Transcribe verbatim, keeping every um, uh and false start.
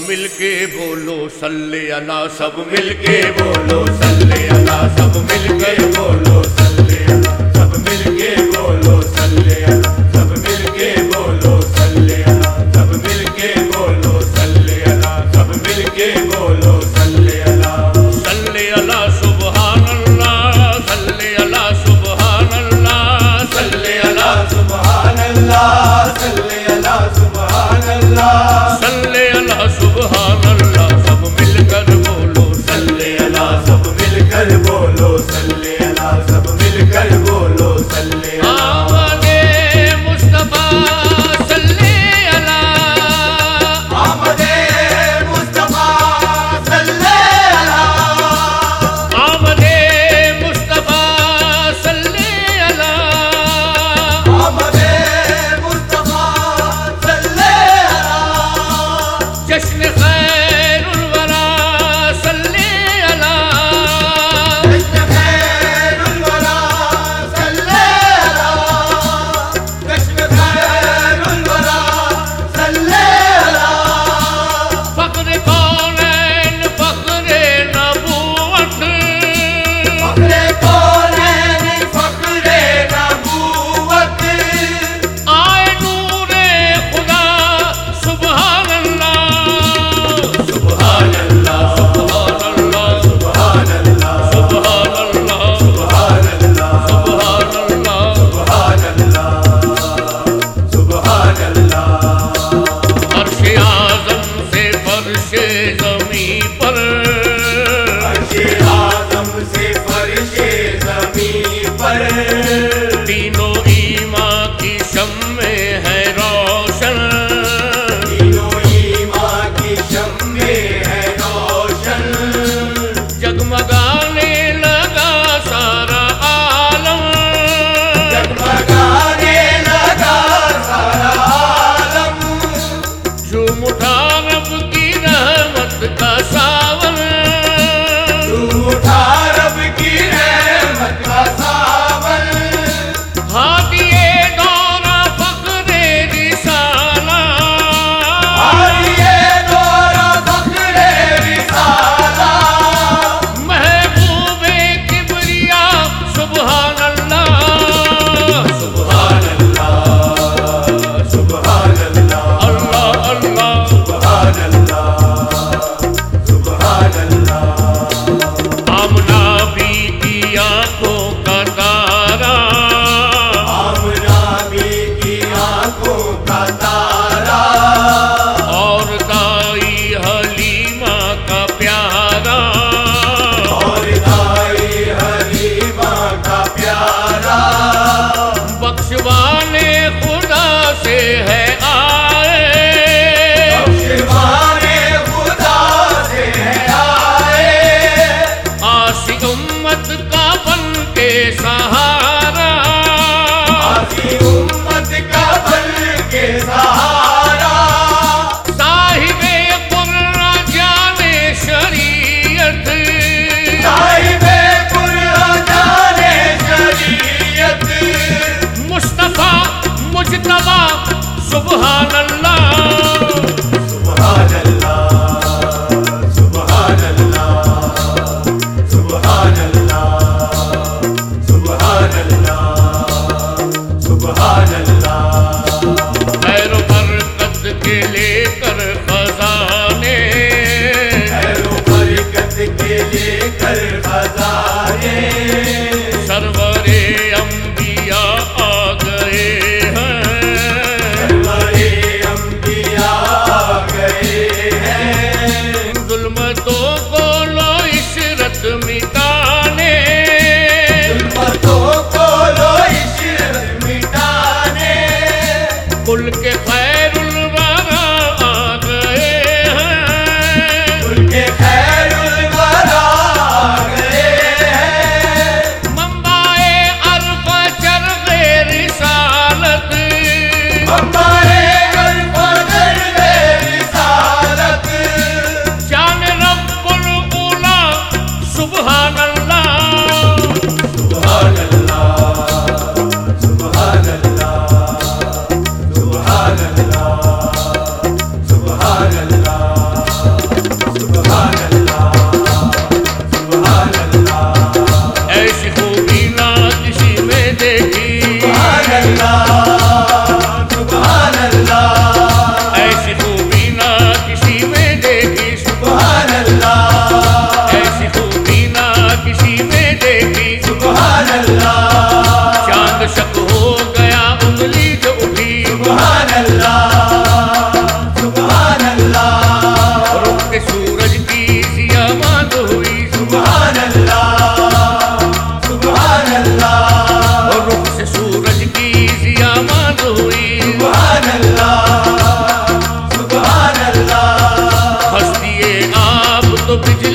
मिलके बोलो सल्ले अला, सब मिलके बोलो सल्ले अला, सब मिलके बोलो सल्ले अला, सब मिलके बोलो सल्ले अला, सब मिलके बोलो सल्ले अला, सब मिलके बोलो सल्ले अला, सब मिलके बोलो सल्ले अला। सल्ले अला सुभान अल्लाह, सल्ले अला सुभान अल्लाह, सल्ले अला सुभान अल्लाह, सल्ले अला सुभान अल्लाह, सल्ले अला सुभान अल्लाह। सब मिलकर बोलो सल्ले अला, सब मिलकर बोलो सल्ले अला, सब मिलकर बोलो सल्ले अला। आमदे मुस्तफा सल्ले अला, आमदे मुस्तफा सल्ले अला, आमदे मुस्तफा सल्ले अला, आमदे मुस्तफा सल्ले अला। जश्न खैरुल वरा सल्ले अला, जश्न खैरुल वरा सल्ले अला, जश्न खैरुल वरा सल्ले अला। फख्र कौनैन फख्रे नबूवत, फख्रे कौनैन फख्रे नबूवत, आए नूरे खुदा सुभान अल्लाह, सुभान अल्लाह, सुभान अल्लाह, सुभान अल्लाह, सुभान अल्लाह, सुभान अल्लाह, सुभान अल्लाह, सुभान अल्लाह, सुभान अल्लाह। अर्श-ए आज़म से फर्श-ए ज़मीं पर, अर्श-ए आज़म से फर्श-ए ज़मीं पर, तीनों ईमां की शम्में हैं रोशन, तीनों ईमां की शम्में हैं रोशन। जगमगाने लगा सारा आलम, जगमगाने लगा सारा आलम। झूम उठा रब की रहमत का सावन, झूम उठा रब की रहमत का सावन। हादिए दौरा फख्रे रिसाला, हादिए दौरा फख्रे रिसाला। महबूबे किबरिया सुभान अल्लाह, सुभान अल्लाह, सुभान अल्लाह, अल्लाह अल्लाह, सुभान अल्लाह, सुभान अल्लाह। आमना भी की आंखों का तारा, आमना भी की आंखों का तारा, और दाई हलीमा का प्यारा, और दाई हलीमा का प्यारा। बख्शवाने खुदा से है आए, बख्शवाने खुदा से है आए। आसी उम्मत का बन के सहारा, आसी उम्मत का बन के सहारा। साहिबे कुर्रा देखी, सुभान अल्लाह, ऐसी खूबी ना किसी में देखी। सुभान अल्लाह, चांद शक हो गया उंगली जो उठी, सुभान अल्लाह, सुभान अल्लाह, रुख के सूरज की सिया मांद हुई, सुभान अल्लाह, सुभान अल्लाह, और रुख से सूरज की सिया मांद हुई। सुभान अल्लाह, सुभान अल्लाह, हस्तिए आप तो बिजली